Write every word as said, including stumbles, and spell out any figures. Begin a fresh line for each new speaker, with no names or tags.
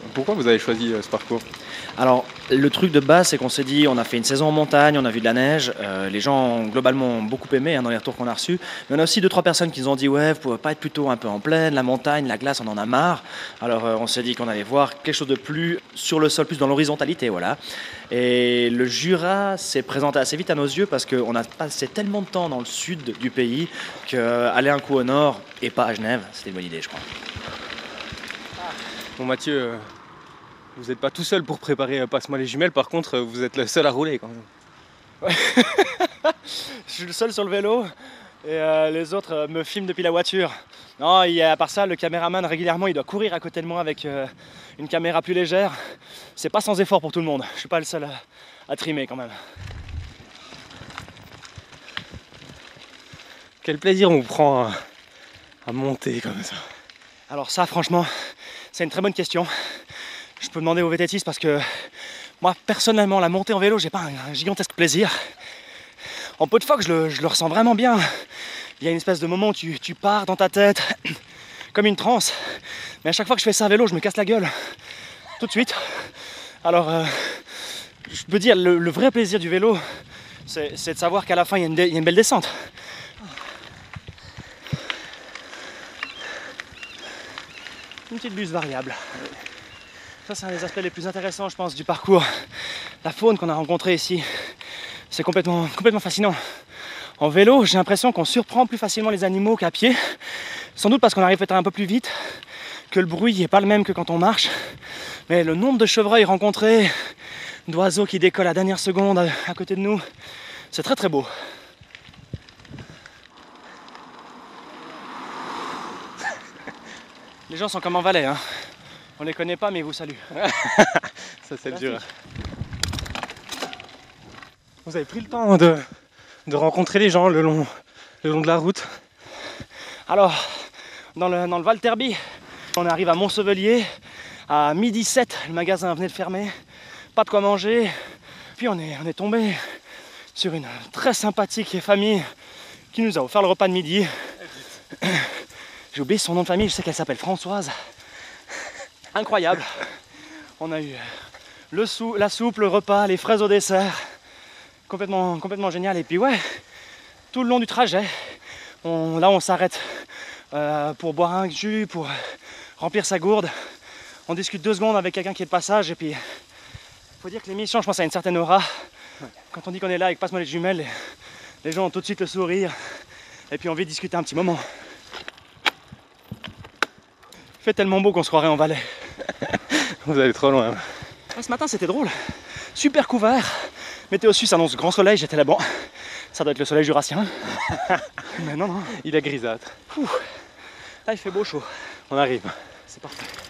Pourquoi vous avez choisi euh, ce parcours?
Alors, le truc de base, c'est qu'on s'est dit, on a fait une saison en montagne, on a vu de la neige. Euh, les gens, globalement, ont beaucoup aimé hein, dans les retours qu'on a reçus. Mais on a aussi deux, trois personnes qui nous ont dit, ouais, vous pouvez pas être plutôt un peu en plaine, la montagne, la glace, on en a marre. Alors, euh, on s'est dit qu'on allait voir quelque chose de plus sur le sol, plus dans l'horizontalité, voilà. Et le Jura s'est présenté assez vite à nos yeux parce qu'on a passé tellement de temps dans le sud du pays qu'aller un coup au nord et pas à Genève, c'était une bonne idée, je crois.
Bon Mathieu, euh, vous n'êtes pas tout seul pour préparer euh, Passe-moi les jumelles, par contre euh, vous êtes le seul à rouler quand même.
Je suis le seul sur le vélo et euh, les autres euh, me filment depuis la voiture. Non, il y a, à part ça, le caméraman régulièrement il doit courir à côté de moi avec euh, une caméra plus légère. C'est pas sans effort pour tout le monde. Je suis pas le seul à, à trimer quand même.
Quel plaisir on prend à, à monter comme ça.
Alors ça, franchement, c'est une très bonne question. Je peux demander aux vététistes parce que moi, personnellement, la montée en vélo, j'ai pas un, un gigantesque plaisir. En peu de fois que je le, je le ressens vraiment bien. Il y a une espèce de moment où tu, tu pars dans ta tête, comme une transe. Mais à chaque fois que je fais ça à vélo, je me casse la gueule. Tout de suite. Alors, euh, je peux dire, le, le vrai plaisir du vélo, c'est, c'est de savoir qu'à la fin, il y a une, il y a une belle descente. Une petite buse variable. Ça, c'est un des aspects les plus intéressants, je pense, du parcours. La faune qu'on a rencontrée ici, c'est complètement, complètement fascinant. En vélo, j'ai l'impression qu'on surprend plus facilement les animaux qu'à pied. Sans doute parce qu'on arrive peut-être un peu plus vite, que le bruit n'est pas le même que quand on marche. Mais le nombre de chevreuils rencontrés, d'oiseaux qui décollent à la dernière seconde à côté de nous, c'est très très beau. Les gens sont comme en Valais, hein. On les connaît pas, mais ils vous saluent.
Ça c'est dur. Vous avez pris le temps de, de rencontrer les gens le long, le long de la route?
Alors, dans le, dans le Val Terbi, on arrive à Montsevelier. À midi sept, le magasin venait de fermer. Pas de quoi manger. Puis on est, on est tombé sur une très sympathique famille qui nous a offert le repas de midi. J'ai oublié son nom de famille, je sais qu'elle s'appelle Françoise. Incroyable. On a eu le sou, la soupe, le repas, les fraises au dessert. Complètement, complètement génial. Et puis ouais, tout le long du trajet, on, là on s'arrête euh, pour boire un jus, pour remplir sa gourde. On discute deux secondes avec quelqu'un qui est de passage. Et puis, il faut dire que l'émission, je pense, a une certaine aura. Quand on dit qu'on est là avec Passe-moi les jumelles, les, les gens ont tout de suite le sourire. Et puis envie de discuter un petit moment. Il fait tellement beau qu'on se croirait en Valais.
Vous allez trop loin.
Ce matin c'était drôle, super couvert. Météo Suisse annonce grand soleil, j'étais là, bon, ça doit être le soleil jurassien. Mais non, non.
Il est grisâtre.
Ouh. Là il fait beau chaud.
On arrive.
C'est parfait.